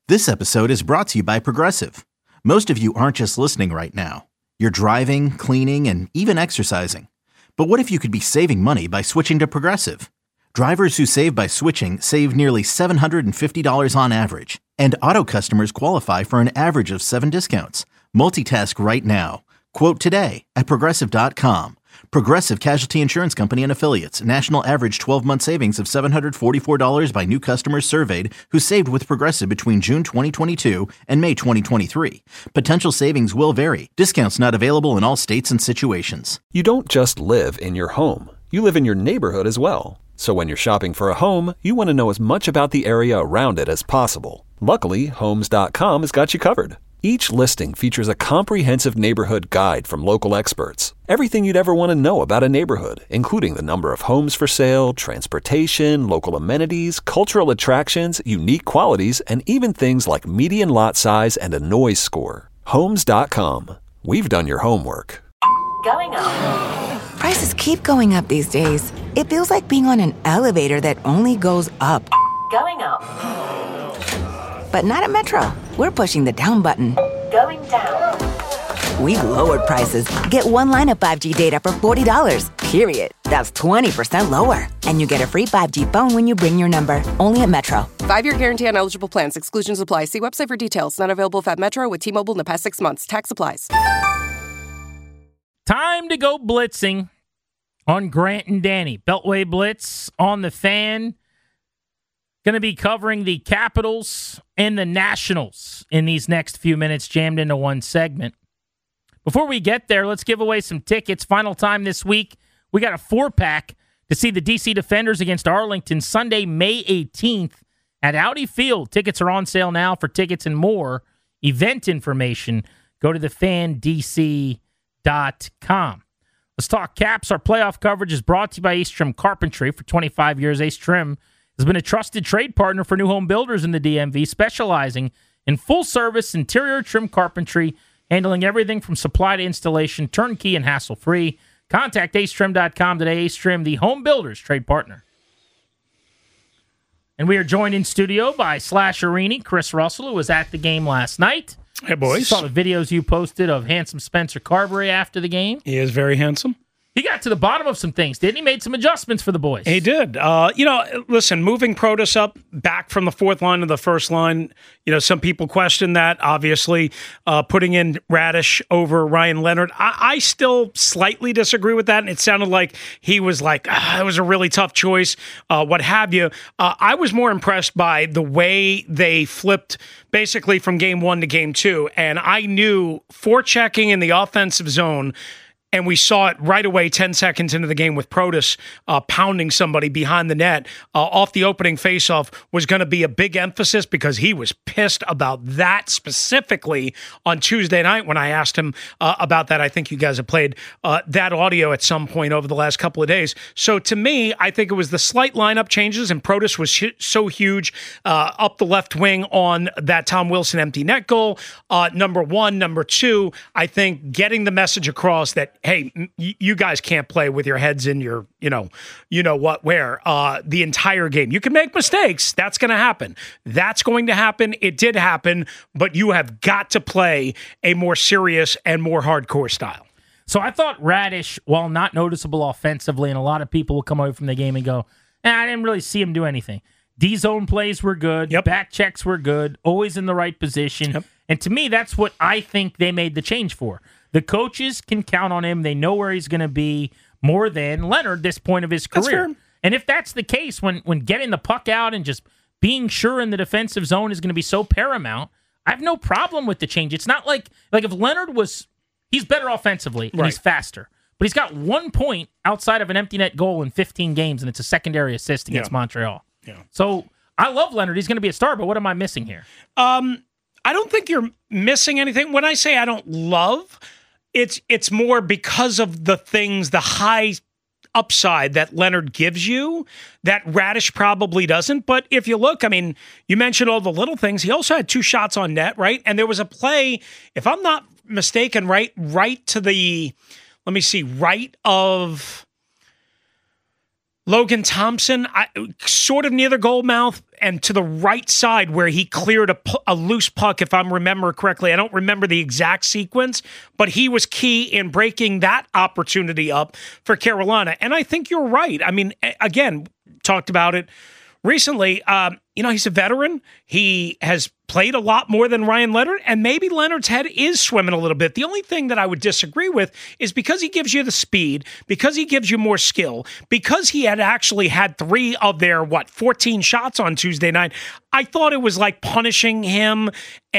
This episode is brought to you by Progressive. Most of you aren't just listening right now. You're driving, cleaning, and even exercising. But what if you could be saving money by switching to Progressive? Drivers who save by switching save nearly $750 on average. And auto customers qualify for an average of 7 discounts. Multitask right now. Quote today at Progressive.com. Progressive Casualty Insurance Company and Affiliates. National average 12-month savings of $744 by new customers surveyed who saved with Progressive between June 2022 and May 2023. Potential savings will vary. Discounts not available in all states and situations. You don't just live in your home. You live in your neighborhood as well. So when you're shopping for a home, you want to know as much about the area around it as possible. Luckily, Homes.com has got you covered. Each listing features a comprehensive neighborhood guide from local experts. Everything you'd ever want to know about a neighborhood, including the number of homes for sale, transportation, local amenities, cultural attractions, unique qualities, and even things like median lot size and a noise score. Homes.com. We've done your homework. Going up. Prices keep going up these days. It feels like being on an elevator that only goes up. Going up. But not at Metro. We're pushing the down button. Going down. We've lowered prices. Get one line of 5G data for $40, period. That's 20% lower. And you get a free 5G phone when you bring your number. Only at Metro. 5-year guarantee on eligible plans. Exclusions apply. See website for details. Not available at Metro with T-Mobile in the past 6 months. Tax applies. Time to go blitzing on Grant and Danny. Beltway Blitz on the Fan. Going to be covering the Capitals and the Nationals in these next few minutes, jammed into one segment. Before we get there, let's give away some tickets. Final time this week. We got a 4-pack to see the DC Defenders against Arlington Sunday, May 18th at Audi Field. Tickets are on sale now. For tickets and more event information, go to thefanddc.com. Let's talk Caps. Our playoff coverage is brought to you by Ace Trim Carpentry. For 25 years, Ace Trim has been a trusted trade partner for new home builders in the DMV, specializing in full-service interior trim carpentry, handling everything from supply to installation, turnkey and hassle-free. Contact acetrim.com today. Ace Trim, the home builders trade partner. And we are joined in studio by Slasherini, Chris Russell, who was at the game last night. Hey, boys. Saw the videos you posted of handsome Spencer Carberry after the game. He is very handsome. He got to the bottom of some things, didn't he? Made some adjustments for the boys. He did. Listen, moving Protas up back from the fourth line to the first line, some people question that, obviously. Putting in Radish over Ryan Leonard, I still slightly disagree with that. And it sounded like he was like, it was a really tough choice, what have you. I was more impressed by the way they flipped basically from game 1 to game 2. And I knew forechecking in the offensive zone, and we saw it right away 10 seconds into the game with Protas pounding somebody behind the net off the opening faceoff was going to be a big emphasis because he was pissed about that specifically on Tuesday night when I asked him about that. I think you guys have played that audio at some point over the last couple of days. So to me, I think it was the slight lineup changes, and Protas was so huge up the left wing on that Tom Wilson empty net goal. Number one. Number two, I think getting the message across that, hey, you guys can't play with your heads in your, where the entire game. You can make mistakes. That's going to happen. That's going to happen. It did happen, but you have got to play a more serious and more hardcore style. So I thought Radish, while not noticeable offensively, and a lot of people will come away from the game and go, I didn't really see him do anything. D-zone plays were good. Yep. Back checks were good. Always in the right position. Yep. And to me, that's what I think they made the change for. The coaches can count on him. They know where he's going to be more than Leonard this point of his career. That's fair. And if that's the case, when getting the puck out and just being sure in the defensive zone is going to be so paramount, I have no problem with the change. It's not like if Leonard he's better offensively and he's faster, but he's got 1 point outside of an empty net goal in 15 games, and it's a secondary assist against Montreal. Yeah. So I love Leonard. He's going to be a star, but what am I missing here? I don't think you're missing anything. When I say I don't love, it's more because of the high upside that Leonard gives you that Radish probably doesn't. But if you look, you mentioned all the little things. He also had 2 shots on net, right? And there was a play, if I'm not mistaken, right to the, right of Logan Thompson, sort of near the goal mouth, and to the right side where he cleared a loose puck, if I'm remember correctly. I don't remember the exact sequence, but he was key in breaking that opportunity up for Carolina. And I think you're right. I mean, again, talked about it recently. He's a veteran. He has played a lot more than Ryan Leonard, and maybe Leonard's head is swimming a little bit. The only thing that I would disagree with is because he gives you the speed, because he gives you more skill, because he had actually had 3 of their, 14 shots on Tuesday night, I thought it was like punishing him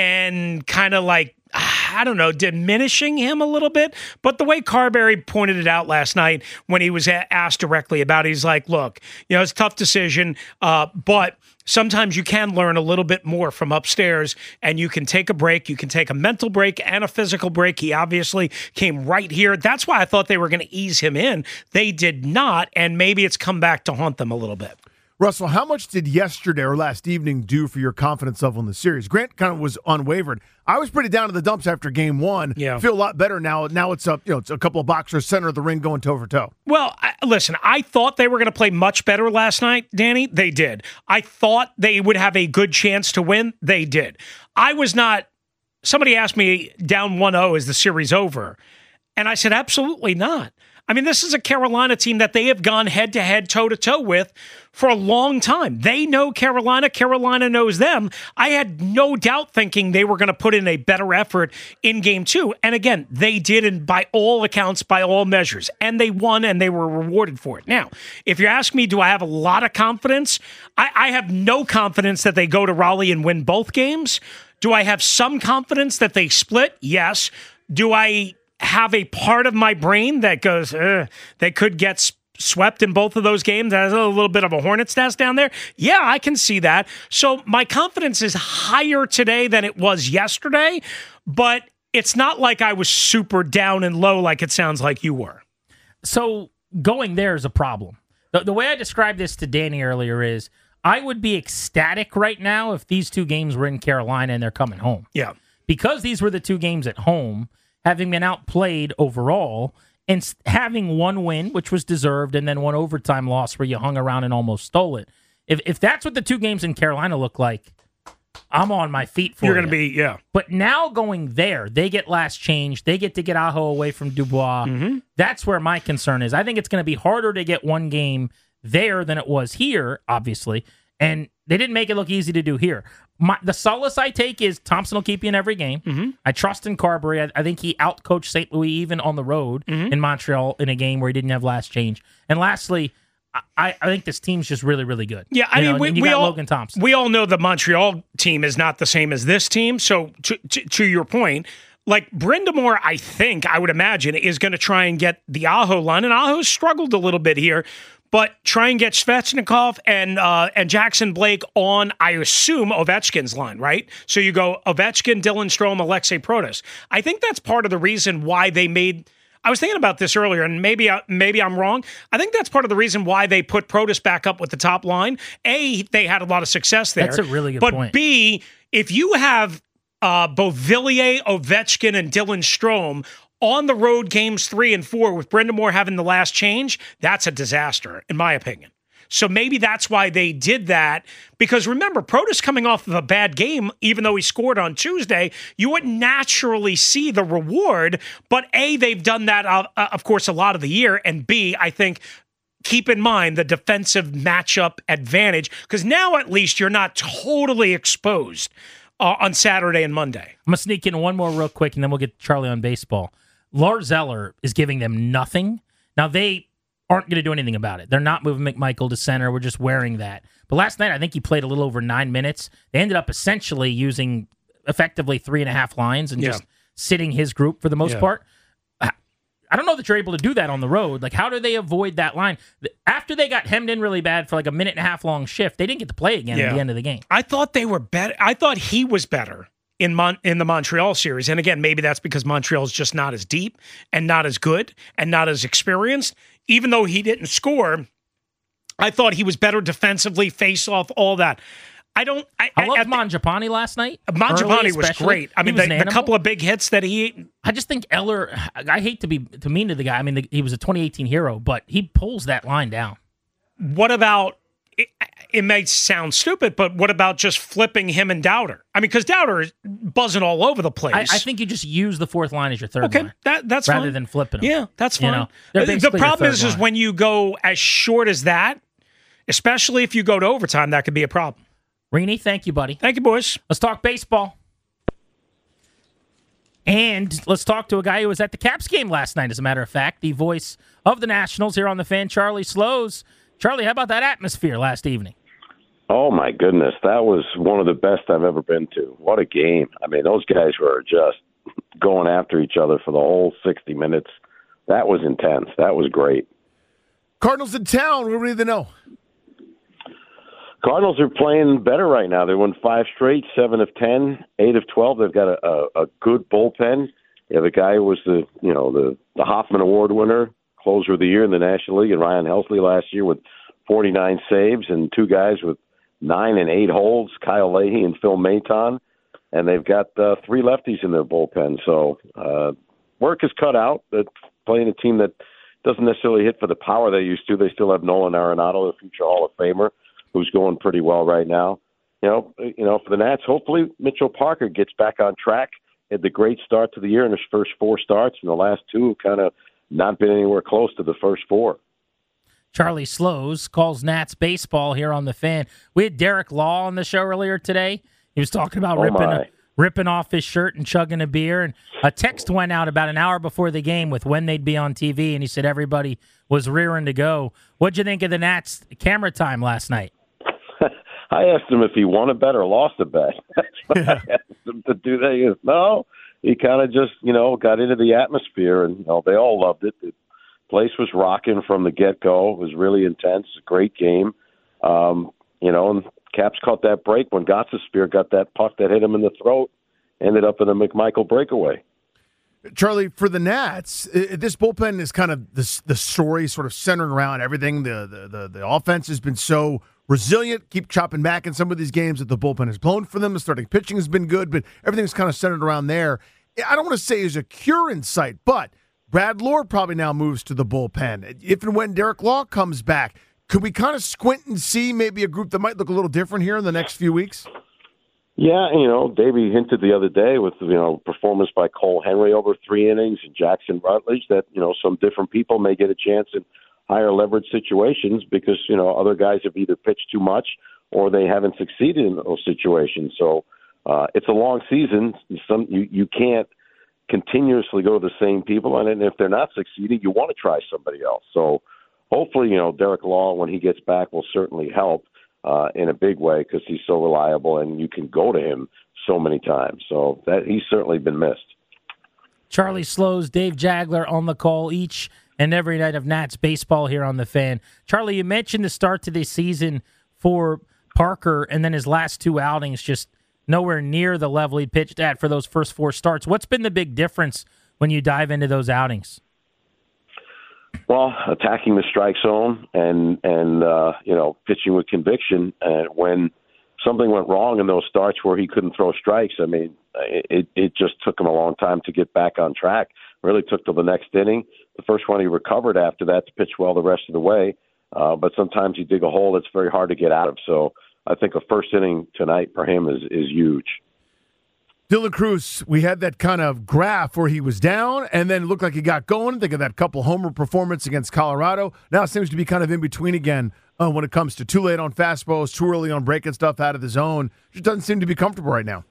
and kind of like, I don't know, diminishing him a little bit. But the way Carberry pointed it out last night when he was asked directly about it, he's like, look, it's a tough decision, but sometimes you can learn a little bit more from upstairs, and you can take a break. You can take a mental break and a physical break. He obviously came right here. That's why I thought they were going to ease him in. They did not, and maybe it's come back to haunt them a little bit. Russell, how much did yesterday or last evening do for your confidence level in the series? Grant kind of was unwavered. I was pretty down to the dumps after game 1. Yeah. Feel a lot better now. Now it's up. It's a couple of boxers center of the ring going toe for toe. Well, listen, I thought they were going to play much better last night, Danny. They did. I thought they would have a good chance to win. They did. I was not. Somebody asked me down 1-0, is the series over? And I said, absolutely not. I mean, this is a Carolina team that they have gone head-to-head, toe-to-toe with for a long time. They know Carolina. Carolina knows them. I had no doubt thinking they were going to put in a better effort in Game 2. And again, they did, and by all accounts, by all measures. And they won, and they were rewarded for it. Now, if you ask me, do I have a lot of confidence? I have no confidence that they go to Raleigh and win both games. Do I have some confidence that they split? Yes. Do I have a part of my brain that goes, they could get swept in both of those games? There's a little bit of a hornet's nest down there. Yeah, I can see that. So my confidence is higher today than it was yesterday, but it's not like I was super down and low like it sounds like you were. So going there is a problem. The way I described this to Danny earlier is I would be ecstatic right now if these 2 games were in Carolina and they're coming home. Yeah. Because these were the 2 games at home, having been outplayed overall, and having 1 win, which was deserved, and then 1 overtime loss where you hung around and almost stole it. If that's what the 2 games in Carolina look like, I'm on my feet for You're going to be, yeah. But now going there, they get last change. They get to get Aho away from Dubois. Mm-hmm. That's where my concern is. I think it's going to be harder to get 1 game there than it was here, obviously. And they didn't make it look easy to do here. The solace I take is Thompson will keep you in every game. Mm-hmm. I trust in Carberry. I think he outcoached St. Louis even on the road in Montreal in a game where he didn't have last change. And lastly, I think this team's just really, really good. Yeah, I mean, we got Logan Thompson. We all know the Montreal team is not the same as this team. So to your point, like Brind'Amour, I think, I would imagine, is going to try and get the Aho line. And Aho's struggled a little bit here. But try and get Svechnikov and Jackson Blake on, I assume, Ovechkin's line, right? So you go Ovechkin, Dylan Strome, Alexei Protas. I think that's part of the reason why they made. I was thinking about this earlier, and maybe I'm wrong. I think that's part of the reason why they put Protas back up with the top line. A, they had a lot of success there. That's a really good point. But B, if you have both Villiers, Ovechkin, and Dylan Strome on the road games 3 and 4 with Brind'Amour having the last change, that's a disaster, in my opinion. So maybe that's why they did that. Because remember, Protas coming off of a bad game, even though he scored on Tuesday, you wouldn't naturally see the reward. But A, they've done that, of course, a lot of the year. And B, I think, keep in mind the defensive matchup advantage. Because now at least you're not totally exposed on Saturday and Monday. I'm going to sneak in one more real quick, and then we'll get Charlie on baseball. Lars Eller is giving them nothing. Now, they aren't going to do anything about it. They're not moving McMichael to center. We're just wearing that. But last night, I think he played a little over 9 minutes. They ended up essentially using effectively 3.5 lines and just sitting his group for the most part. I don't know that you're able to do that on the road. Like, how do they avoid that line? After they got hemmed in really bad for like a 1.5 long shift, they didn't get to play again at the end of the game. I thought they were better. I thought he was better in the Montreal series. And again, maybe that's because Montreal is just not as deep and not as good and not as experienced. Even though he didn't score, I thought he was better defensively, face off, all that. I loved Mangiapane last night. Mangiapane was great. I mean, the couple of big hits that he... I just think Eller, I hate to be too mean to the guy. I mean, he was a 2018 hero, but he pulls that line down. What about... it may sound stupid, but what about just flipping him and Dowder? I mean, because Dowder is buzzing all over the place. I think you just use the fourth line as your third line. That's rather fine. than flipping them. Yeah, that's fine. The problem is when you go as short as that, especially if you go to overtime, that could be a problem. Rini, thank you, buddy. Thank you, boys. Let's talk baseball. And let's talk to a guy who was at the Caps game last night, as a matter of fact, the voice of the Nationals here on the Fan, Charlie Slows. Charlie, how about that atmosphere last evening? Oh, my goodness. That was one of the best I've ever been to. What a game. I mean, those guys were just going after each other for the whole 60 minutes. That was intense. That was great. Cardinals in town. What do we need to know? Cardinals are playing better right now. They won 5 straight, 7 of 10, 8 of 12. They've got a good bullpen. Yeah, the guy who was the Hoffman Award winner, closer of the year in the National League, and Ryan Helsley last year with 49 saves, and 2 guys with 9 and 8 holds, Kyle Leahy and Phil Maton. And they've got 3 lefties in their bullpen. So work is cut out. But playing a team that doesn't necessarily hit for the power they used to. They still have Nolan Arenado, the future Hall of Famer, who's going pretty well right now. For the Nats, hopefully Mitchell Parker gets back on track. Had the great start to the year in his first 4 starts, and the last 2 have kind of not been anywhere close to the first 4. Charlie Slows calls Nats baseball here on the Fan. We had Derek Law on the show earlier today. He was talking about ripping off his shirt and chugging a beer. And a text went out about an hour before the game with when they'd be on TV, and he said everybody was rearing to go. What'd you think of the Nats camera time last night? I asked him if he won a bet or lost a bet. That's what I asked him to do. That. He goes, no, he kind of just, got into the atmosphere, and they all loved it. The place was rocking from the get-go. It was really intense. A great game. And Caps caught that break when Gostisbehere got that puck that hit him in the throat, ended up in a McMichael breakaway. Charlie, for the Nats, this bullpen is kind of the story sort of centering around everything. The offense has been so resilient, keep chopping back in some of these games that the bullpen has blown for them. The starting pitching has been good, but everything's kind of centered around there. I don't want to say there's a cure in sight, but Brad Lord probably now moves to the bullpen. If and when Derek Law comes back, could we kind of squint and see maybe a group that might look a little different here in the next few weeks? Yeah, Davey hinted the other day with, performance by Cole Henry over 3 innings and Jackson Rutledge that, some different people may get a chance in higher leverage situations because, other guys have either pitched too much or they haven't succeeded in those situations. So it's a long season. You can't continuously go to the same people. And if they're not succeeding, you want to try somebody else. So hopefully, Derek Law, when he gets back, will certainly help in a big way because he's so reliable and you can go to him so many times. So that he's certainly been missed. Charlie Slows, Dave Jagler on the call each and every night of Nats baseball here on the Fan. Charlie, you mentioned the start to this season for Parker and then his last 2 outings just nowhere near the level he pitched at for those first 4 starts. What's been the big difference when you dive into those outings? Well, attacking the strike zone and pitching with conviction. And when something went wrong in those starts where he couldn't throw strikes, I mean, it just took him a long time to get back on track. Really took till the next inning. The first one he recovered after that to pitch well the rest of the way. But sometimes you dig a hole that's very hard to get out of. So I think a first inning tonight for him is huge. Dylan Cruz, we had that kind of graph where he was down and then it looked like he got going. Think of that couple homer performance against Colorado. Now it seems to be kind of in between again when it comes to too late on fastballs, too early on breaking stuff out of the zone. Just doesn't seem to be comfortable right now.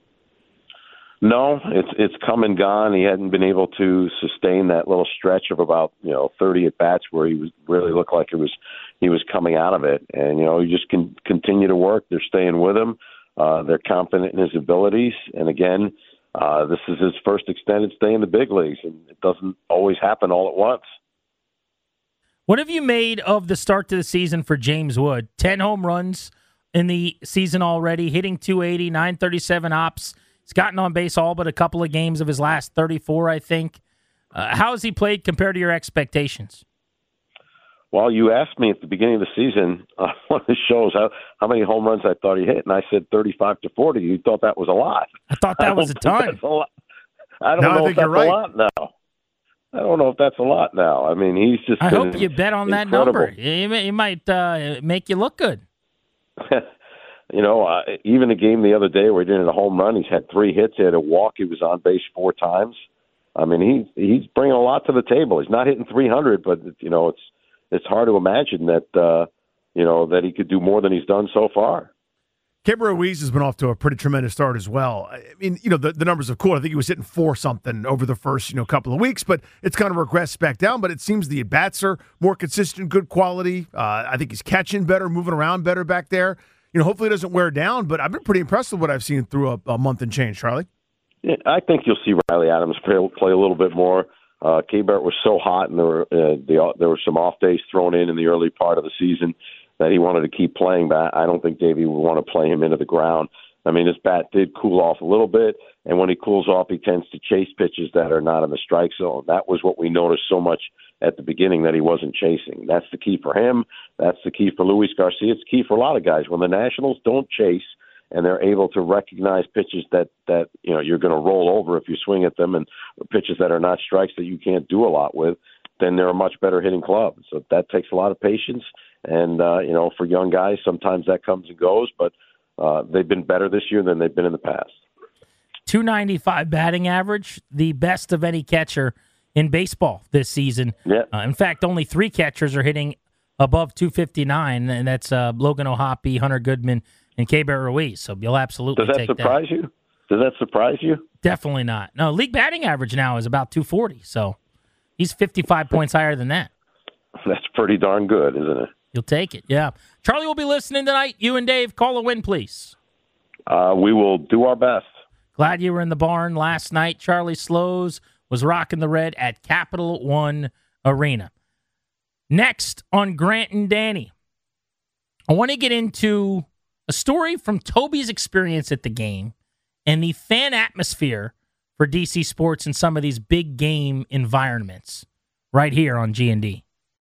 No, it's come and gone. He hadn't been able to sustain that little stretch of about 30 at bats where he was really looked like he was coming out of it. And you just can continue to work. They're staying with him. They're confident in his abilities. And again, this is his first extended stay in the big leagues, and it doesn't always happen all at once. What have you made of the start to the season for James Wood? 10 home runs in the season already, hitting .280, 937 ops. He's gotten on base all but a couple of games of his last 34, I think. How has he played compared to your expectations? Well, you asked me at the beginning of the season on one of the shows how many home runs I thought he hit, and I said 35 to 40. You thought that was a lot. I thought that was a ton. I don't know if that's a lot now. I don't know if that's a lot now. I mean, he's just. I hope you bet on that number. He might make you look good. Even the game the other day where he did a home run, he's had 3 hits, he had a walk, he was on base 4 times. I mean, he's bringing a lot to the table. He's not hitting 300, but it's hard to imagine that that he could do more than he's done so far. Keibert Ruiz has been off to a pretty tremendous start as well. I mean, the numbers are cool. I think he was hitting 4-something over the first, couple of weeks, but it's kind of regressed back down. But it seems the at-bats are more consistent, good quality. I think he's catching better, moving around better back there. Hopefully it doesn't wear down, but I've been pretty impressed with what I've seen through a month and change, Charlie. Yeah, I think you'll see Riley Adams play a little bit more. Keibert was so hot, and there were some off days thrown in the early part of the season that he wanted to keep playing, but I don't think Davey would want to play him into the ground. I mean, his bat did cool off a little bit, and when he cools off, he tends to chase pitches that are not in the strike zone. That was what we noticed so much at the beginning, that he wasn't chasing. That's the key for him. That's the key for Luis Garcia. It's key for a lot of guys. When the Nationals don't chase and they're able to recognize pitches that you're going to roll over if you swing at them, and pitches that are not strikes that you can't do a lot with, then they're a much better hitting club. So that takes a lot of patience. And, for young guys, sometimes that comes and goes, but they've been better this year than they've been in the past. .295 batting average, the best of any catcher in baseball this season. Yeah. In fact, only 3 catchers are hitting above .259, and that's Logan O'Hoppe, Hunter Goodman, and Keibert Ruiz. So you'll absolutely take that. Does that surprise you? Does that surprise you? Definitely not. No, league batting average now is about .240, so he's 55 points higher than that. That's pretty darn good, isn't it? You'll take it, yeah. Charlie will be listening tonight. You and Dave, call a win, please. We will do our best. Glad you were in the barn last night. Charlie Slows was rocking the red at Capital One Arena. Next on Grant and Danny, I want to get into a story from Toby's experience at the game and the fan atmosphere for DC Sports in some of these big game environments right here on G&D.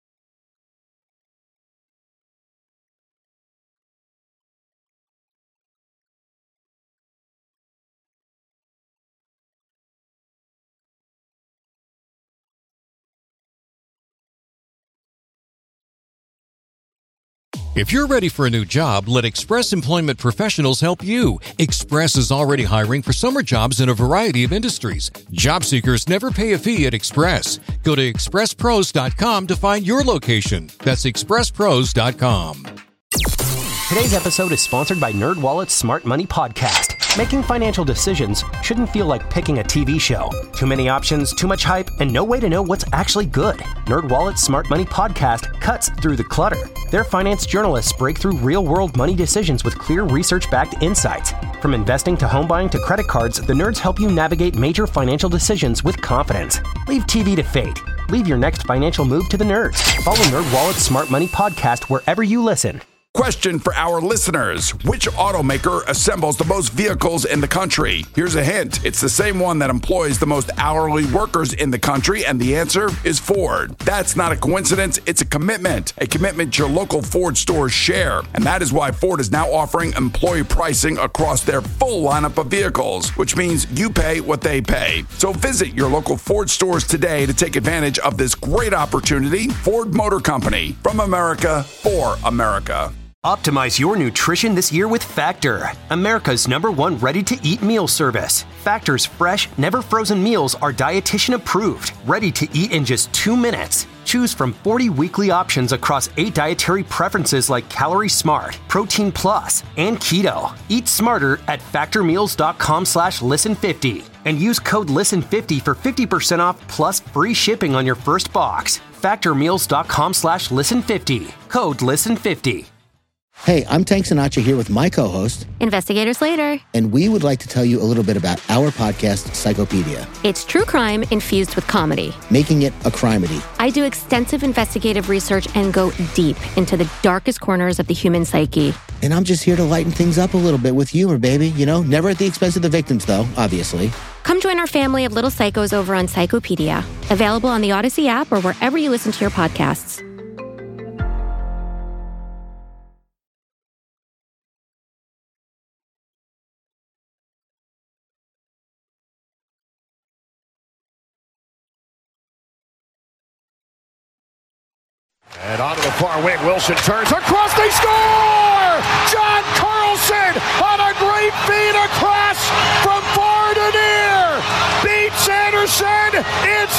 If you're ready for a new job, let Express Employment Professionals help you. Express is already hiring for summer jobs in a variety of industries. Job seekers never pay a fee at Express. Go to expresspros.com to find your location. That's expresspros.com. Today's episode is sponsored by NerdWallet's Smart Money Podcast. Making financial decisions shouldn't feel like picking a TV show. Too many options, too much hype, and no way to know what's actually good. NerdWallet's Smart Money Podcast cuts through the clutter. Their finance journalists break through real-world money decisions with clear research-backed insights. From investing to home buying to credit cards, the nerds help you navigate major financial decisions with confidence. Leave TV to fate. Leave your next financial move to the nerds. Follow NerdWallet's Smart Money Podcast wherever you listen. Question for our listeners. Which automaker assembles the most vehicles in the country? Here's a hint. It's the same one that employs the most hourly workers in the country, and the answer is Ford. That's not a coincidence. It's a commitment your local Ford stores share. And that is why Ford is now offering employee pricing across their full lineup of vehicles, which means you pay what they pay. So visit your local Ford stores today to take advantage of this great opportunity. Ford Motor Company, from America, for America. Optimize your nutrition this year with Factor, America's #1 ready-to-eat meal service. Factor's fresh, never-frozen meals are dietitian approved, ready to eat in just 2 minutes. Choose from 40 weekly options across 8 dietary preferences like Calorie Smart, Protein Plus, and Keto. Eat smarter at factormeals.com/listen50 and use code LISTEN50 for 50% off plus free shipping on your first box. Factormeals.com/listen50. Code LISTEN50. Hey, I'm Tank Sinatra here with my co-host, Investigator Slater. And we would like to tell you a little bit about our podcast, Psychopedia. It's true crime infused with comedy. Making it a crimedy. I do extensive investigative research and go deep into the darkest corners of the human psyche. And I'm just here to lighten things up a little bit with humor, baby. You know, never at the expense of the victims, though, obviously. Come join our family of little psychos over on Psychopedia. Available on the Odyssey app or wherever you listen to your podcasts. And onto the far wing, Wilson turns across, they score! John Carlson on a great feed across from far to near. Beats Anderson, it's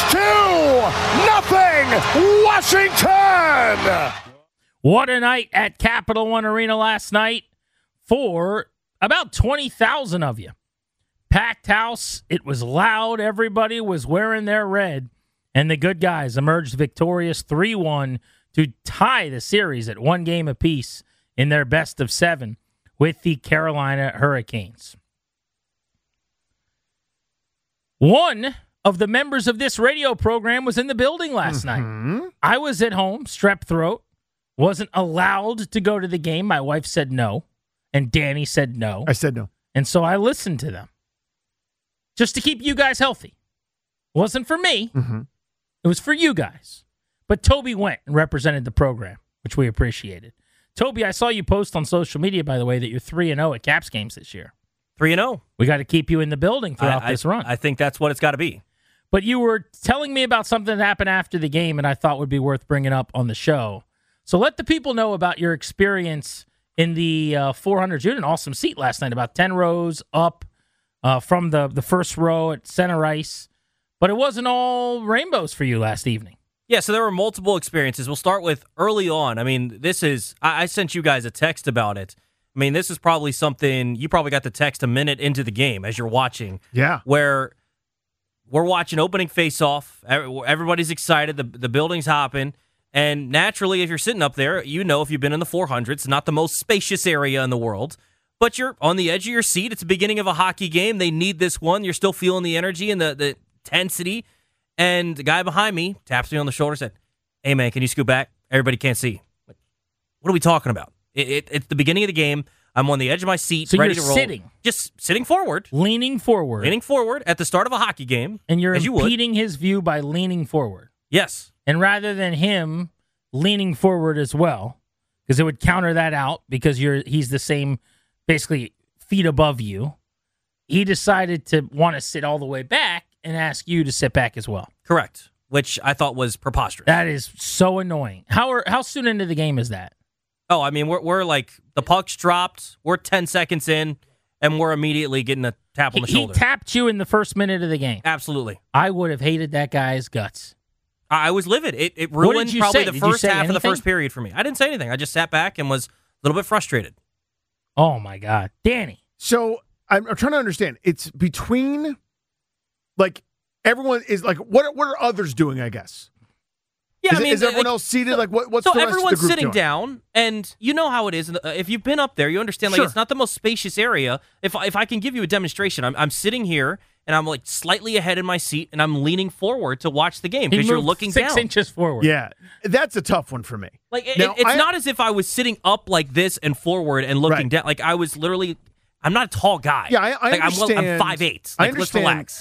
2-0 Washington! What a night at Capital One Arena last night for about 20,000 of you. Packed house, it was loud, everybody was wearing their red, and the good guys emerged victorious 3-1 to tie the series at 1 game apiece in their best of 7 with the Carolina Hurricanes. One of the members of this radio program was in the building last night. I was at home, strep throat, wasn't allowed to go to the game. My wife said no, and Danny said no. I said no. And so I listened to them just to keep you guys healthy. It wasn't for me. It was for you guys. But Toby went and represented the program, which we appreciated. Toby, I saw you post on social media, by the way, that you're 3-0 at Caps games this year. 3-0. We got to keep you in the building throughout this run. I think that's what it's got to be. But you were telling me about something that happened after the game and I thought would be worth bringing up on the show. So let the people know about your experience in the 400. You had an awesome seat last night, about 10 rows up from the first row at center ice. But it wasn't all rainbows for you last evening. Yeah, so there were multiple experiences. We'll start with early on. I mean, I sent you guys a text about it. I mean, this is probably something, you probably got the text a minute into the game as you're watching. Yeah. Where we're watching opening face-off. Everybody's excited. The building's hopping. And naturally, if you're sitting up there, you know if you've been in the 400s, it's not the most spacious area in the world. But you're on the edge of your seat. It's the beginning of a hockey game. They need this one. You're still feeling the energy and the intensity. And the guy behind me taps me on the shoulder and said, "Hey, man, can you scoot back? Everybody can't see." Like, what are we talking about? It's the beginning of the game. I'm on the edge of my seat, so ready you're to roll. Sitting. Just sitting forward. Leaning forward. Leaning forward at the start of a hockey game. And you're as impeding his view by leaning forward. Yes. And rather than him leaning forward as well, because it would counter that out because he's the same, basically, feet above you, he decided to want to sit all the way back and ask you to sit back as well. Correct. Which I thought was preposterous. That is so annoying. How soon into the game is that? Oh, I mean, we're like, the puck's dropped, we're 10 seconds in, and we're immediately getting a tap on the shoulder. He tapped you in the first minute of the game. Absolutely. I would have hated that guy's guts. I was livid. It ruined probably the first half anything? of the first period for me. I didn't say anything. I just sat back and was a little bit frustrated. Oh, my God. Danny. So I'm trying to understand. It's between, like, everyone is like, what are others doing, I guess? Yeah, is everyone else seated? Like, what's so the rest everyone's of the group sitting doing? down, and you know how it is. If you've been up there, you understand. Like, Sure. it's not the most spacious area. If I can give you a demonstration, I'm sitting here and I'm like slightly ahead in my seat, and I'm leaning forward to watch the game because you're looking 6 down. inches forward. Yeah, that's a tough one for me. Like Now, it's not as if I was sitting up like this and forward and looking Right. down. Like I was literally. I'm not a tall guy. Yeah, I like, understand. I'm 5'8". I Like, let's understand relax.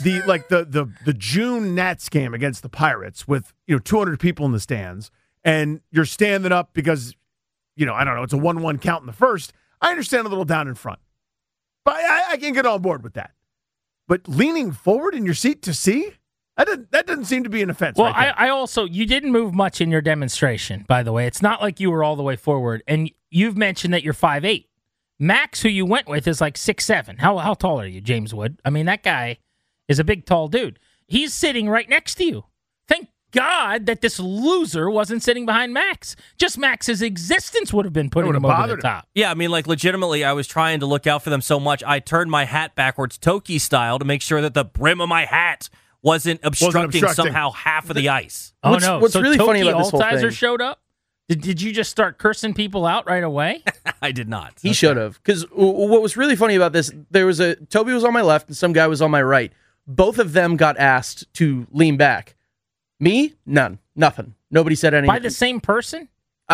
the June Nats game against the Pirates with 200 people in the stands, and you're standing up because I don't know, it's a 1-1 count in the first. I understand a little down in front, but I can get on board with that. But leaning forward in your seat to see that doesn't seem to be an offense. Well, right there. I also, you didn't move much in your demonstration, by the way. It's not like you were all the way forward, and you've mentioned that you're 5'8". Max, who you went with, is like 6'7". How tall are you, James Wood? I mean, that guy is a big, tall dude. He's sitting right next to you. Thank God that this loser wasn't sitting behind Max. Just Max's existence would have been putting him over the top. Yeah, I mean, like, legitimately, I was trying to look out for them so much, I turned my hat backwards, Toki style, to make sure that the brim of my hat wasn't obstructing somehow half of the ice. Oh, no. What's so really Toki funny about this whole Altizer thing? showed up? Did you just start cursing people out right away? I did not. He should have. Because what was really funny about this, Toby was on my left and some guy was on my right. Both of them got asked to lean back. Me? Nothing. Nobody said anything. By the same person?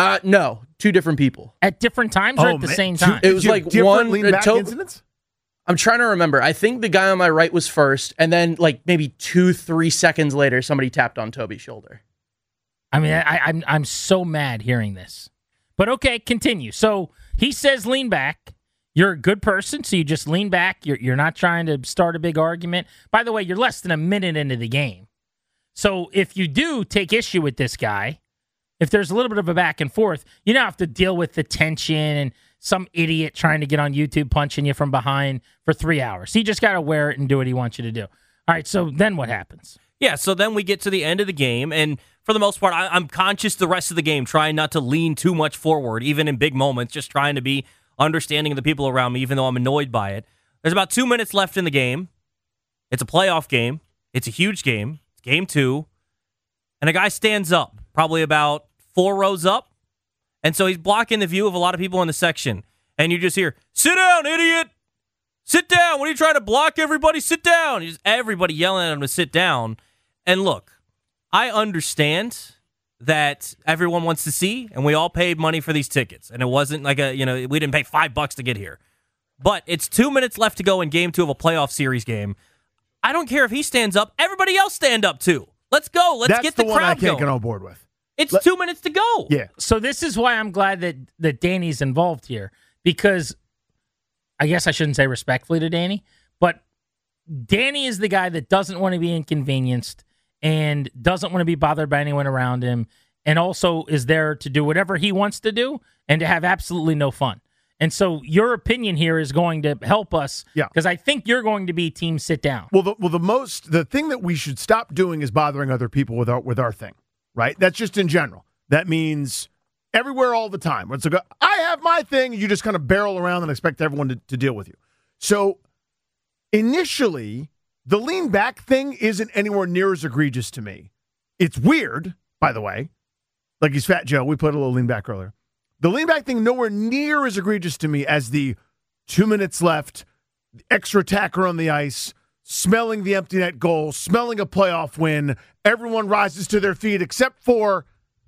No. 2 different people. At different times or at the same time? It was like one lean back incidents? I'm trying to remember. I think the guy on my right was first, and then like maybe 2-3 seconds later, somebody tapped on Toby's shoulder. I mean, I'm so mad hearing this. But okay, continue. So he says lean back. You're a good person, so you just lean back. You're not trying to start a big argument. By the way, you're less than a minute into the game. So if you do take issue with this guy, if there's a little bit of a back and forth, you don't have to deal with the tension and some idiot trying to get on YouTube punching you from behind for 3 hours. You just got to wear it and do what he wants you to do. All right, so then what happens? Yeah, so then we get to the end of the game, and for the most part, I'm conscious the rest of the game, trying not to lean too much forward, even in big moments, just trying to be understanding of the people around me, even though I'm annoyed by it. There's about 2 minutes left in the game. It's a playoff game. It's a huge game. It's game 2. And a guy stands up, probably about 4 rows up. And so he's blocking the view of a lot of people in the section. And you just hear, "Sit down, idiot! Sit down! What are you trying to block everybody? Sit down!" Everybody yelling at him to sit down. And look, I understand that everyone wants to see, and we all paid money for these tickets. And it wasn't like we didn't pay $5 to get here. But it's 2 minutes left to go in game 2 of a playoff series game. I don't care if he stands up. Everybody else stand up too. Let's go. Let's get the crowd going. That's the one I can't get on board with. It's 2 minutes to go. Yeah. So this is why I'm glad that Danny's involved here, because I guess I shouldn't say respectfully to Danny, but Danny is the guy that doesn't want to be inconvenienced and doesn't want to be bothered by anyone around him, and also is there to do whatever he wants to do and to have absolutely no fun. And so your opinion here is going to help us, because I think you're going to be team sit down. Well, the thing that we should stop doing is bothering other people with our thing, right? That's just in general. That means everywhere all the time. It's like, I have my thing, you just kind of barrel around and expect everyone to deal with you. So initially, the lean back thing isn't anywhere near as egregious to me. It's weird, by the way. Like he's Fat Joe. We put a little lean back earlier. The lean back thing nowhere near as egregious to me as the 2 minutes left, extra attacker on the ice, smelling the empty net goal, smelling a playoff win. Everyone rises to their feet except for,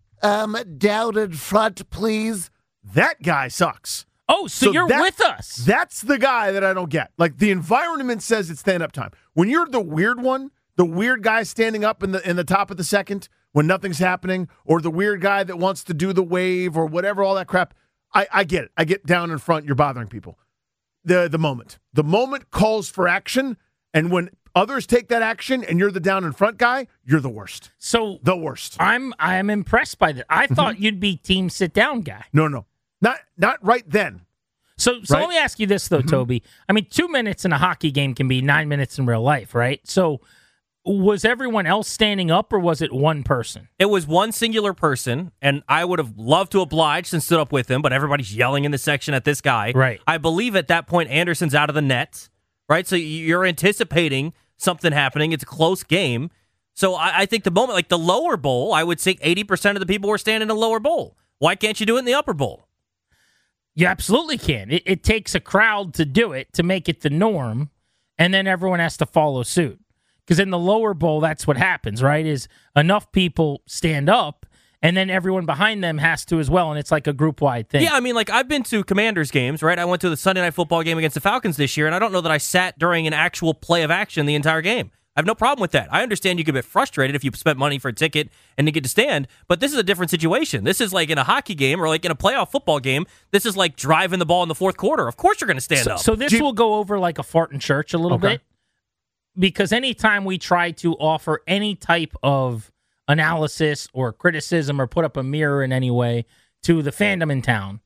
doubted front, please. That guy sucks. Oh, so you're with us. That's the guy that I don't get. Like, the environment says it's stand-up time. When you're the weird one, the weird guy standing up in the top of the second when nothing's happening, or the weird guy that wants to do the wave or whatever, all that crap, I get it. I get down in front, you're bothering people. The moment calls for action, and when others take that action and you're the down in front guy, you're the worst. So the worst. I am impressed by that. I thought you'd be team sit down guy. No. Not right then. So right? Let me ask you this, though, Toby. I mean, 2 minutes in a hockey game can be 9 minutes in real life, right? So was everyone else standing up, or was it one person? It was one singular person, and I would have loved to oblige and stood up with him, but everybody's yelling in the section at this guy. Right. I believe at that point Anderson's out of the net, right? So you're anticipating something happening. It's a close game. So I think the moment, like the lower bowl, I would say 80% of the people were standing in the lower bowl. Why can't you do it in the upper bowl? You absolutely can. It takes a crowd to do it, to make it the norm, and then everyone has to follow suit. Because in the lower bowl, that's what happens, right? Is enough people stand up, and then everyone behind them has to as well, and it's like a group-wide thing. Yeah, I mean, like, I've been to Commanders games, right? I went to the Sunday Night Football game against the Falcons this year, and I don't know that I sat during an actual play of action the entire game. I have no problem with that. I understand you could get frustrated if you spent money for a ticket and to get to stand, but this is a different situation. This is like in a hockey game or like in a playoff football game. This is like driving the ball in the fourth quarter. Of course you're going to stand up. So this will go over like a fart in church a little bit, because anytime we try to offer any type of analysis or criticism or put up a mirror in any way to the fandom in town,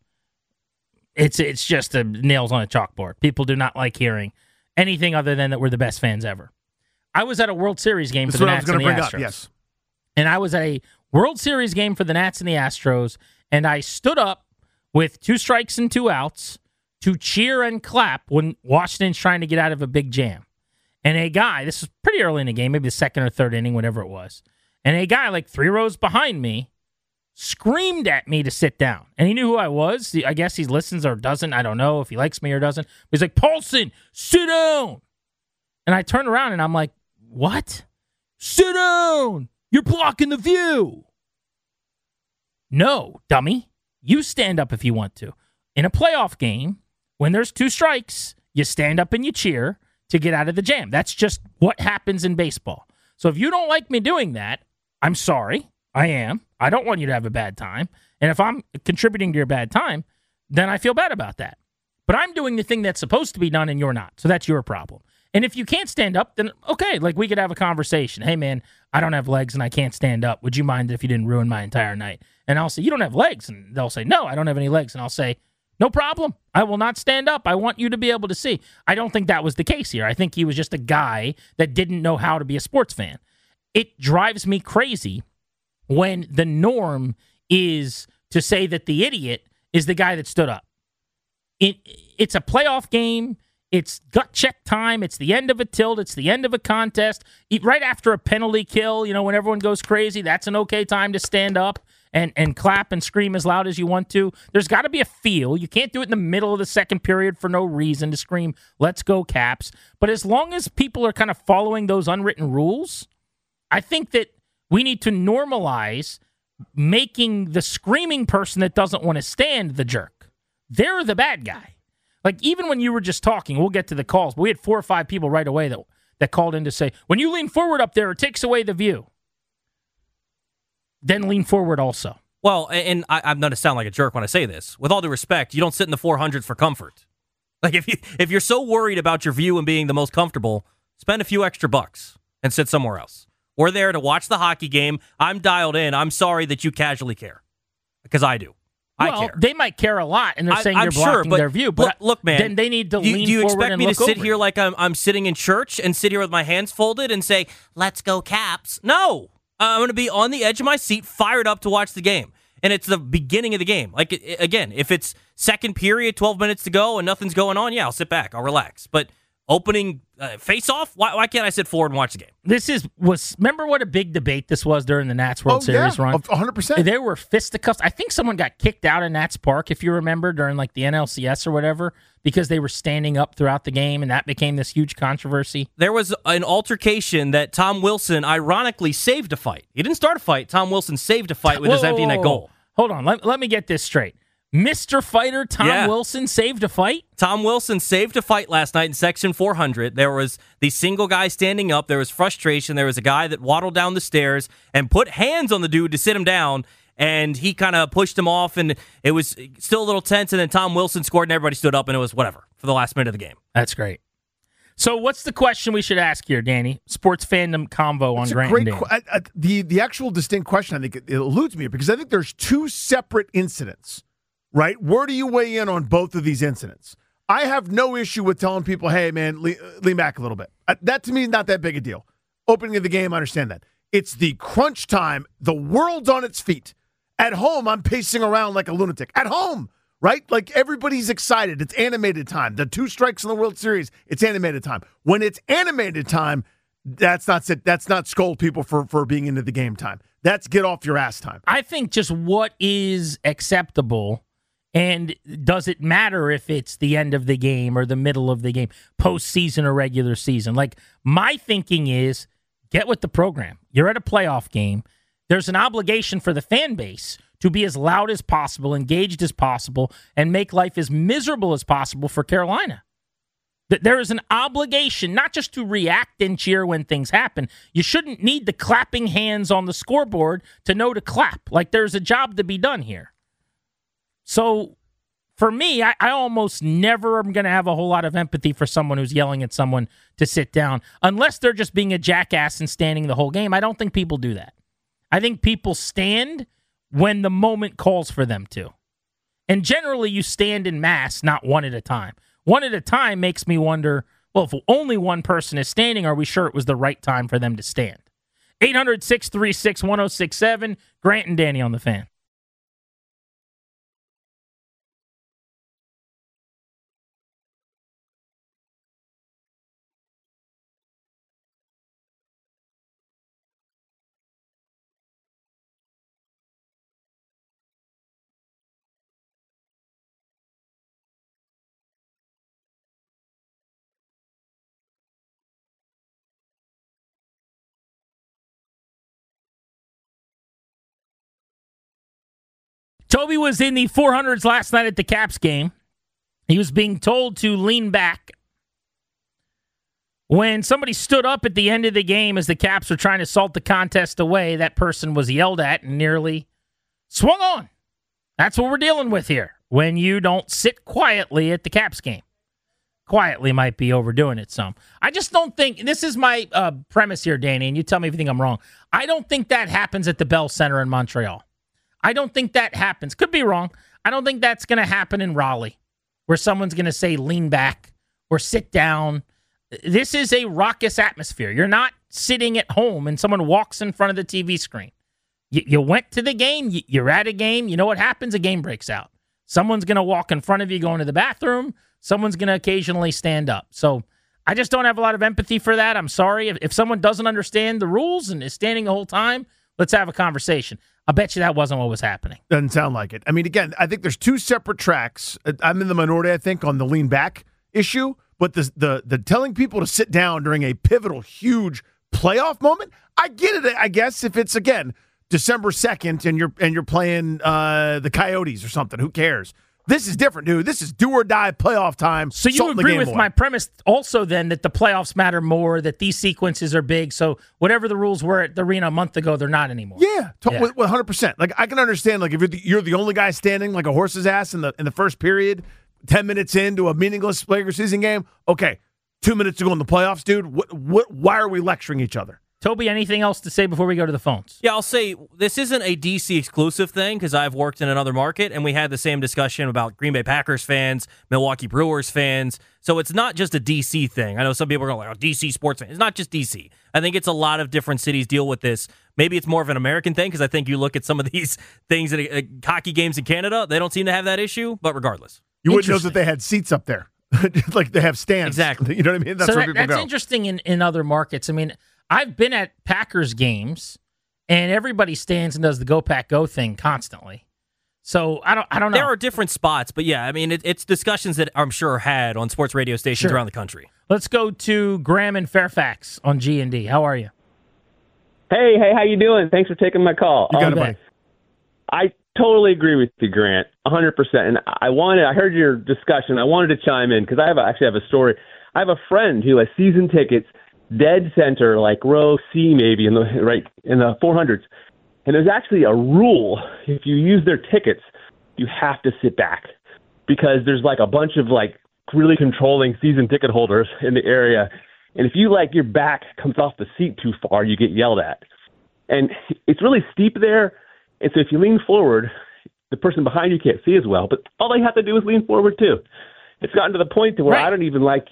it's just a nails on a chalkboard. People do not like hearing anything other than that we're the best fans ever. I was at a World Series game for the Nats and the Astros. Yes. And I was at a World Series game for the Nats and the Astros, and I stood up with 2 strikes and 2 outs to cheer and clap when Washington's trying to get out of a big jam. And a guy, this was pretty early in the game, maybe the second or third inning, whatever it was, and a guy like 3 rows behind me screamed at me to sit down. And he knew who I was. I guess he listens or doesn't. I don't know if he likes me or doesn't. But he's like, "Paulson, sit down." And I turned around and I'm like, "What? Sit down. You're blocking the view." No, dummy. You stand up if you want to. In a playoff game, when there's 2 strikes, you stand up and you cheer to get out of the jam. That's just what happens in baseball. So if you don't like me doing that, I'm sorry. I am. I don't want you to have a bad time. And if I'm contributing to your bad time, then I feel bad about that. But I'm doing the thing that's supposed to be done and you're not. So that's your problem. And if you can't stand up, then okay, like we could have a conversation. Hey, man, I don't have legs and I can't stand up. Would you mind if you didn't ruin my entire night? And I'll say, you don't have legs. And they'll say, no, I don't have any legs. And I'll say, no problem. I will not stand up. I want you to be able to see. I don't think that was the case here. I think he was just a guy that didn't know how to be a sports fan. It drives me crazy when the norm is to say that the idiot is the guy that stood up. It's a playoff game. It's gut check time. It's the end of a tilt. It's the end of a contest. Right after a penalty kill, when everyone goes crazy, that's an okay time to stand up and clap and scream as loud as you want to. There's got to be a feel. You can't do it in the middle of the second period for no reason to scream, let's go Caps. But as long as people are kind of following those unwritten rules, I think that we need to normalize making the screaming person that doesn't want to stand the jerk. They're the bad guy. Like, even when you were just talking, we'll get to the calls, but we had 4 or 5 people right away that called in to say, when you lean forward up there, it takes away the view. Then lean forward also. Well, and I'm going to sound like a jerk when I say this. With all due respect, you don't sit in the 400s for comfort. Like, if you're so worried about your view and being the most comfortable, spend a few extra bucks and sit somewhere else. We're there to watch the hockey game. I'm dialed in. I'm sorry that you casually care. Because I do. I care. They might care a lot, and they're saying you're blocking their view. But look, man, then they need to lean forward and look over. Do you expect me to sit here like I'm sitting in church and sit here with my hands folded and say, let's go Caps? No. I'm going to be on the edge of my seat, fired up to watch the game. And it's the beginning of the game. Like, again, if it's second period, 12 minutes to go, and nothing's going on, yeah, I'll sit back. I'll relax. But opening face-off, why can't I sit forward and watch the game? Remember what a big debate this was during the Nats World Series run? 100%. There were fisticuffs. I think someone got kicked out of Nats Park, if you remember, during like the NLCS or whatever, because they were standing up throughout the game, and that became this huge controversy. There was an altercation that Tom Wilson ironically saved a fight. He didn't start a fight. Tom Wilson saved a fight with his empty net goal. Hold on. Let me get this straight. Mr. Fighter Tom Wilson saved a fight? Tom Wilson saved a fight last night in Section 400. There was the single guy standing up. There was frustration. There was a guy that waddled down the stairs and put hands on the dude to sit him down, and he kind of pushed him off, and it was still a little tense, and then Tom Wilson scored, and everybody stood up, and it was whatever for the last minute of the game. That's great. So what's the question we should ask here, Danny? Sports fandom convo on Grant and Danny. The actual distinct question, I think, it eludes me because I think there's 2 separate incidents. Right? Where do you weigh in on both of these incidents? I have no issue with telling people, hey, man, lean back a little bit. That, to me, is not that big a deal. Opening of the game, I understand that. It's the crunch time. The world's on its feet. At home, I'm pacing around like a lunatic. At home, right? Like, everybody's excited. It's animated time. The 2 strikes in the World Series, it's animated time. When it's animated time, that's not scold people for being into the game time. That's get off your ass time. I think just what is acceptable. And does it matter if it's the end of the game or the middle of the game, postseason or regular season? Like, my thinking is get with the program. You're at a playoff game. There's an obligation for the fan base to be as loud as possible, engaged as possible, and make life as miserable as possible for Carolina. There is an obligation not just to react and cheer when things happen. You shouldn't need the clapping hands on the scoreboard to know to clap. Like, there's a job to be done here. So, for me, I almost never am going to have a whole lot of empathy for someone who's yelling at someone to sit down, unless they're just being a jackass and standing the whole game. I don't think people do that. I think people stand when the moment calls for them to. And generally, you stand in mass, not one at a time. One at a time makes me wonder, well, if only one person is standing, are we sure it was the right time for them to stand? 800-636-1067, Grant and Danny on the Fan. Toby was in the 400s last night at the Caps game. He was being told to lean back. When somebody stood up at the end of the game as the Caps were trying to salt the contest away, that person was yelled at and nearly swung on. That's what we're dealing with here when you don't sit quietly at the Caps game. quietly might be overdoing it some. I just don't think, this is my premise here, Danny, and you tell me if you think I'm wrong. I don't think that happens at the Bell Center in Montreal. I don't think that happens. Could be wrong. I don't think that's going to happen in Raleigh, where someone's going to say lean back or sit down. This is a raucous atmosphere. You're not sitting at home and someone walks in front of the TV screen. You went to the game. You're at a game. You know what happens? A game breaks out. Someone's going to walk in front of you going to the bathroom. Someone's going to occasionally stand up. So I just don't have a lot of empathy for that. I'm sorry. If someone doesn't understand the rules and is standing the whole time, let's have a conversation. I bet you that wasn't what was happening. Doesn't sound like it. I mean, again, I think there's two separate tracks. I'm in the minority, I think, on the lean back issue. But the telling people to sit down during a pivotal, huge playoff moment, I get it. I guess if it's again December 2nd and you're playing the Coyotes or something, who cares? This is different, dude. This is do or die playoff time. So you agree with my premise also then that the playoffs matter more, that these sequences are big. So whatever the rules were at the arena a month ago, they're not anymore. Yeah, 100%. Like I can understand. Like if you're the only guy standing like a horse's ass in the first period. 10 minutes into a meaningless regular season game, okay, 2 minutes to go in the playoffs, dude. Why are we lecturing each other? Toby, anything else to say before we go to the phones? Yeah, I'll say this isn't a DC exclusive thing because I've worked in another market and we had the same discussion about Green Bay Packers fans, Milwaukee Brewers fans. So it's not just a DC thing. I know some people are going like, DC sports fans. It's not just DC. I think it's a lot of different cities deal with this. Maybe it's more of an American thing because I think you look at some of these things at hockey games in Canada, they don't seem to have that issue, but regardless. You wouldn't know that they had seats up there. Like they have stands. Exactly. You know what I mean? That's where people go. That's interesting in other markets. I mean, I've been at Packers games, and everybody stands and does the Go Pack Go thing constantly. So I don't know. There are different spots, but yeah, I mean, it's discussions that I'm sure are had on sports radio stations around the country. Let's go to Graham in Fairfax on G&D. How are you? Hey, how you doing? Thanks for taking my call. You got it, buddy. I totally agree with you, Grant, 100%. And I heard your discussion. I wanted to chime in because I actually have a story. I have a friend who has season tickets, dead center, like row C maybe in the 400s. And there's actually a rule: if you use their tickets, you have to sit back because there's like a bunch of like really controlling season ticket holders in the area. And if you your back comes off the seat too far, you get yelled at. And it's really steep there. And so if you lean forward, the person behind you can't see as well. But all they have to do is lean forward too. It's gotten to the point to where I don't even like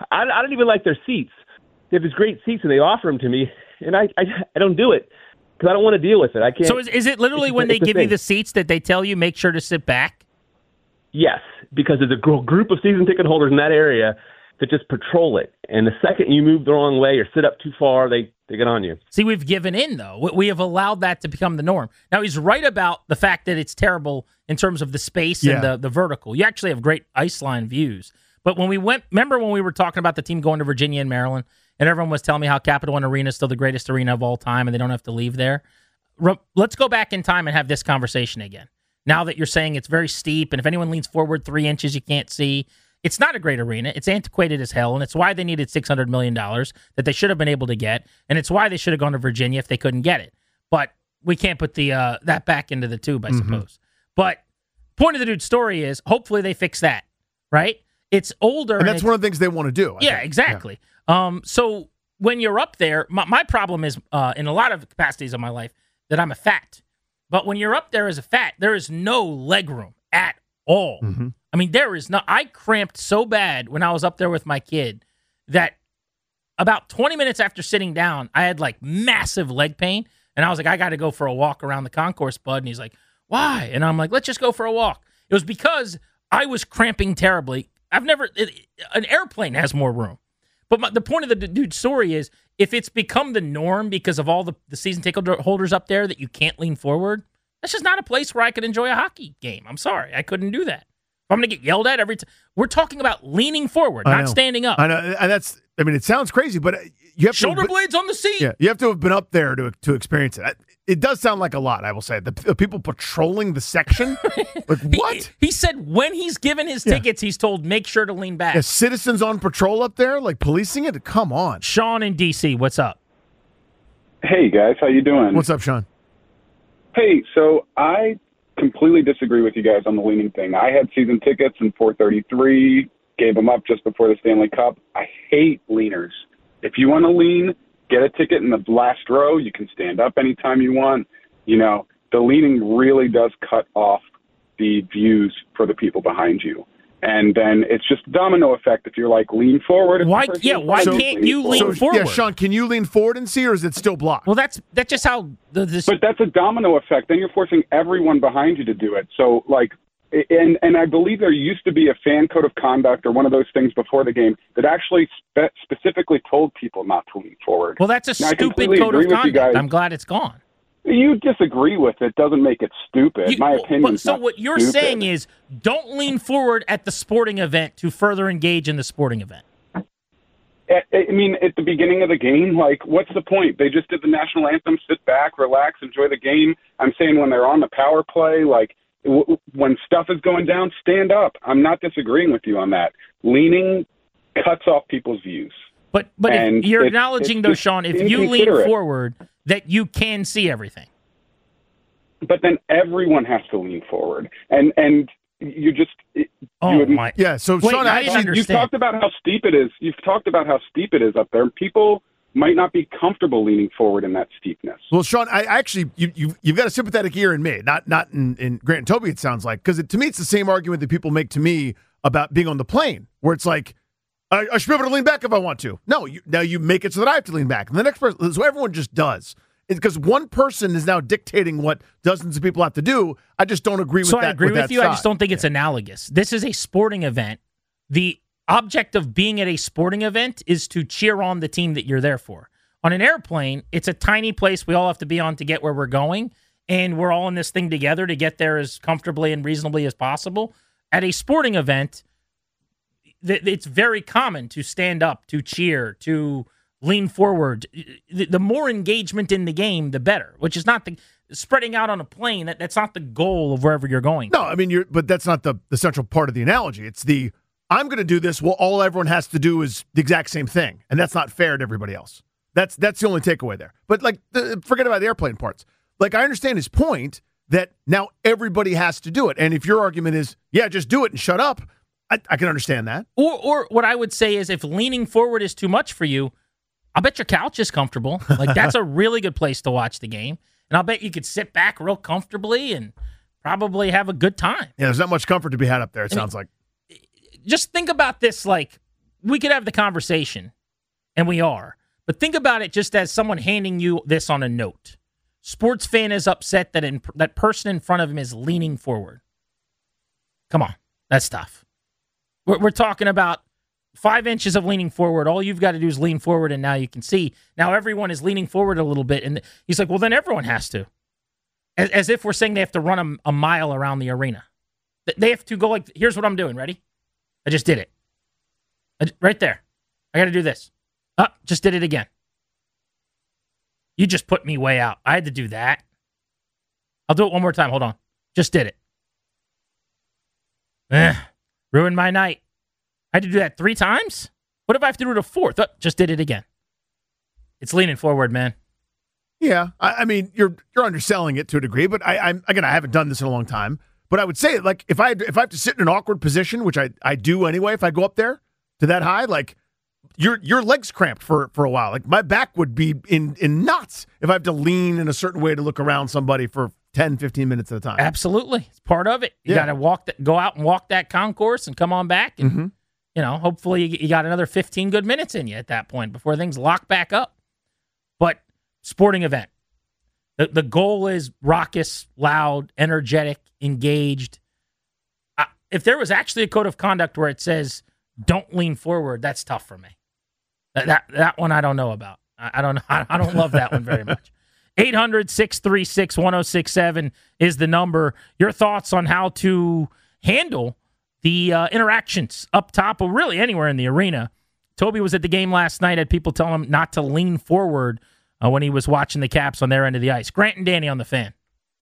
their seats. They have these great seats and they offer them to me, and I don't do it because I don't want to deal with it. I can't. So is it literally when they give you the seats that they tell you make sure to sit back? Yes, because there's a group of season ticket holders in that area that just patrol it. And the second you move the wrong way or sit up too far, they get on you. See, we've given in, though. We have allowed that to become the norm. Now, he's right about the fact that it's terrible in terms of the space and the vertical. You actually have great ice line views. But when we remember when we were talking about the team going to Virginia and Maryland, and everyone was telling me how Capital One Arena is still the greatest arena of all time and they don't have to leave there? Let's go back in time and have this conversation again. Now that you're saying it's very steep, and if anyone leans forward 3 inches, you can't see. It's not a great arena. It's antiquated as hell, and it's why they needed $600 million that they should have been able to get, and it's why they should have gone to Virginia if they couldn't get it. But we can't put the that back into the tube, I suppose. But point of the dude's story is hopefully they fix that, right? It's older. And that's one of the things they want to do. I think. Exactly. Yeah. So when you're up there, my problem is in a lot of capacities of my life that I'm a fat. But when you're up there as a fat, there is no leg room at all. Mm-hmm. I mean, there is not. I cramped so bad when I was up there with my kid that about 20 minutes after sitting down, I had like massive leg pain. And I was like, I got to go for a walk around the concourse, bud. And he's like, why? And I'm like, let's just go for a walk. It was because I was cramping terribly. An airplane has more room. But the point of the dude's story is if it's become the norm because of all the season ticket holders up there that you can't lean forward, that's just not a place where I could enjoy a hockey game. I'm sorry. I couldn't do that. If I'm going to get yelled at every time. We're talking about leaning forward, not standing up. I know. And it sounds crazy, but you have shoulder blades on the seat. Yeah, you have to have been up there to experience it. It does sound like a lot, I will say. The people patrolling the section, like what? He said when he's given his tickets, he's told make sure to lean back. Yeah, citizens on patrol up there, like policing it. Come on, Sean in D.C., what's up? Hey guys, how you doing? What's up, Sean? Hey, so I completely disagree with you guys on the leaning thing. I had season tickets in 433, gave them up just before the Stanley Cup. I hate leaners. If you want to lean, get a ticket in the last row. You can stand up anytime you want. You know, the leaning really does cut off the views for the people behind you. And then it's just domino effect. If you're like lean forward, why can't you lean forward? Yeah, Sean, can you lean forward and see, or is it still blocked? Well, that's just how this. But that's a domino effect. Then you're forcing everyone behind you to do it. So like, and I believe there used to be a fan code of conduct or one of those things before the game that actually specifically told people not to lean forward. Well, that's a stupid code of conduct. I'm glad it's gone. You disagree with it doesn't make it stupid. My opinion. So what you're saying is don't lean forward at the sporting event to further engage in the sporting event. I mean, at the beginning of the game, like, what's the point? They just did the national anthem, sit back, relax, enjoy the game. I'm saying when they're on the power play, like, when stuff is going down, stand up. I'm not disagreeing with you on that. Leaning cuts off people's views. But if you're acknowledging, though, Sean, if you lean forward, that you can see everything. But then everyone has to lean forward, and you just yeah. So wait, Sean, I didn't understand. You've talked about how steep it is. You've talked about how steep it is up there. People might not be comfortable leaning forward in that steepness. Well, Sean, I actually you've got a sympathetic ear in me, not in Grant and Toby. It sounds like, because to me it's the same argument that people make to me about being on the plane, where it's like, I should be able to lean back if I want to. No, now you make it so that I have to lean back. And the next person, so everyone just does. It's because one person is now dictating what dozens of people have to do. I just don't agree with that. So I agree with you. Side. I just don't think it's analogous. This is a sporting event. The object of being at a sporting event is to cheer on the team that you're there for. On an airplane, it's a tiny place we all have to be on to get where we're going, and we're all in this thing together to get there as comfortably and reasonably as possible. At a sporting event, it's very common to stand up, to cheer, to lean forward. The more engagement in the game, the better, which is not the spreading out on a plane. That's not the goal of wherever you're going. No, I mean, but that's not the central part of the analogy. It's I'm going to do this. Well, all everyone has to do is the exact same thing, and that's not fair to everybody else. That's the only takeaway there. But like, forget about the airplane parts. Like, I understand his point that now everybody has to do it, and if your argument is, yeah, just do it and shut up, I can understand that. Or what I would say is, if leaning forward is too much for you, I'll bet your couch is comfortable. Like, that's a really good place to watch the game. And I'll bet you could sit back real comfortably and probably have a good time. Yeah, there's not much comfort to be had up there, it sounds like. Just think about this, like, we could have the conversation, and we are. But think about it just as someone handing you this on a note. Sports fan is upset that that person in front of him is leaning forward. Come on, that's tough. We're talking about 5 inches of leaning forward. All you've got to do is lean forward, and now you can see. Now everyone is leaning forward a little bit, and he's like, well, then everyone has to. As if we're saying they have to run a mile around the arena. They have to go like, here's what I'm doing. Ready? I just did it. Right there. I got to do this. Just did it again. You just put me way out. I had to do that. I'll do it one more time. Hold on. Just did it. Ruined my night. I had to do that 3 times? What if I have to do it a 4th? Just did it again. It's leaning forward, man. Yeah, I mean, you're underselling it to a degree, but I haven't done this in a long time. But I would say, like, if I have to sit in an awkward position, which I do anyway, if I go up there to that high, like, your legs cramped for a while. Like, my back would be in knots if I have to lean in a certain way to look around somebody for 10, 15 minutes at a time. Absolutely. It's part of it. You got to go out and walk that concourse and come on back. And, hopefully you got another 15 good minutes in you at that point before things lock back up. But sporting event. The goal is raucous, loud, energetic, engaged. If there was actually a code of conduct where it says, don't lean forward, that's tough for me. That one I don't know about. I don't love that one very much. 800-636-1067 is the number. Your thoughts on how to handle the interactions up top or really anywhere in the arena. Toby was at the game last night, had people tell him not to lean forward when he was watching the Caps on their end of the ice. Grant and Danny on the Fan.